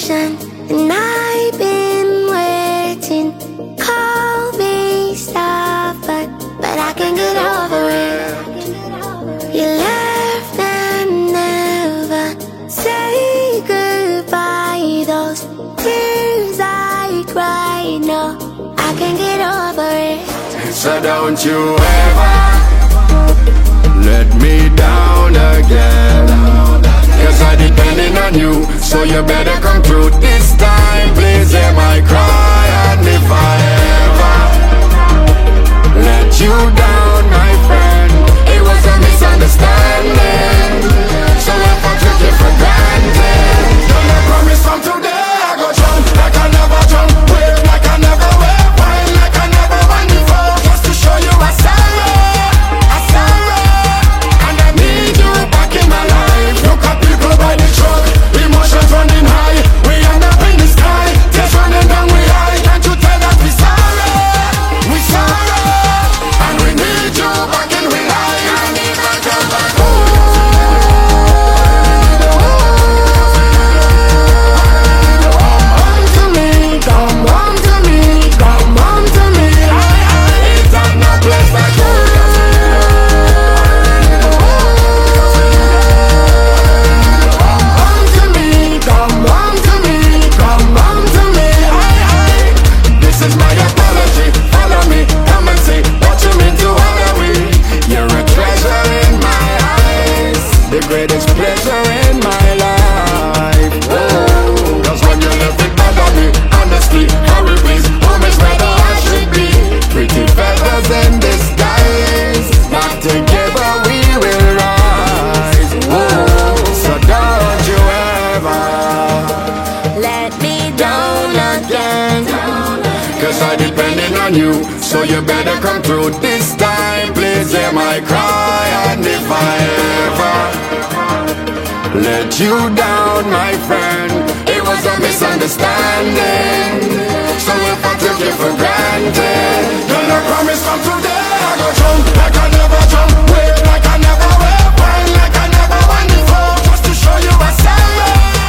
ocean, and I've been waiting. Call me stubborn, but I can't get over it. You left and never say goodbye. Those tears I cried, no, I can't get over it. So don't you ever let me down again, 'cause I'm depending on you, so you better come through this time. Please hear my cry, and if I ever let you down, my friend, it was a misunderstanding. So if I took you for granted, don't I promise from today I go jump like I never jump, wave like I never wave, wine like I never wine before, just to show you I'm sorry, and I need you back in my life. Look at people by the truck, emotions running high, we end up in the sky, tears running down we high. Can't you tell that we sorry, and we need you back in we life. I need my girl back. Come home to me, come home to me. It's at no place like home. Home to me, come home to me, come home to me. This is my apology, follow me, come and see what you mean to all of we. You're a treasure in my eyes, the greatest pleasure in my life. Oh, 'cause when you left it bother me, honestly, how it is, home is where the heart should be. Pretty feathers in disguise, back together we will rise. Oh, so don't you ever Let me down again. 'cause I'm depending on you, so you better come through this time. Please hear my cry, and if I ever let you down, my friend, it was a misunderstanding. So if I took you for granted, then I promise from today I go jump like I never jump, wave like I never wave, wine like I never wine before, just to show you I'm sorry,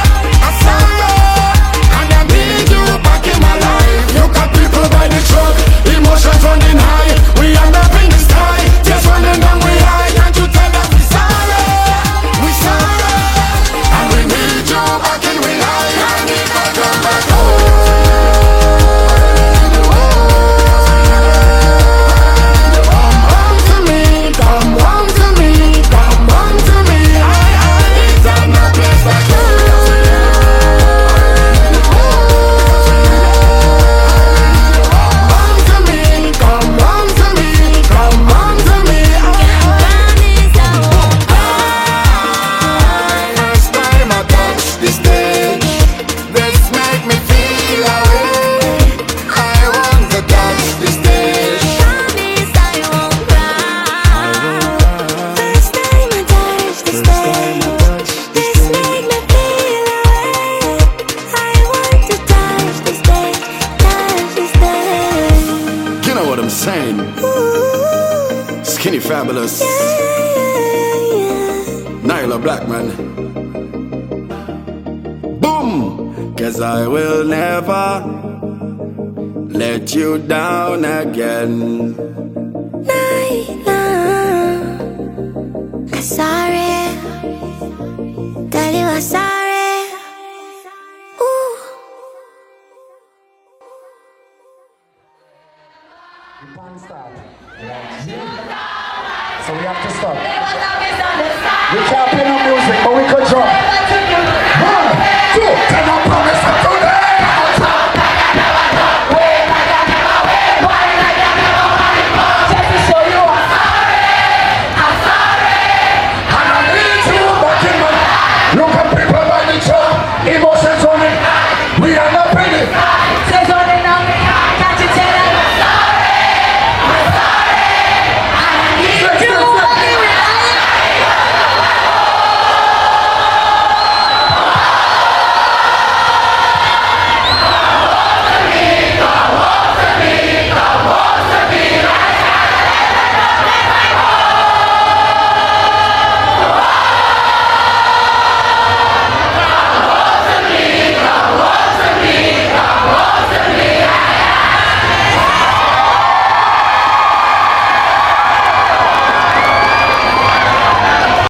and I need you back in my life. Look at people by the truck, emotions running high, we end up in the sky, tears running down we high. Can't you tell that we sorry, and we need you back in we life. I need my girl back home. Home to me, come home to me, come home to me. It's at no place like home. Home to me, come home to me, come home to me. First time I touch the stage, this make me feel away. I want to touch the stage. Promise I won't cry. First time I touch the stage, this make me feel away. I want to touch the stage, touch the stage. You know what I'm saying? Ooh, Skinny Fabulous, yeah. Nyla Blackman. Boom! 'Cause I will never let you down again. Nyla, I'm sorry. Tell you I'm sorry. Ooh. So we have to stop. We can't play no music, but we could jump. 1, 2, turn up.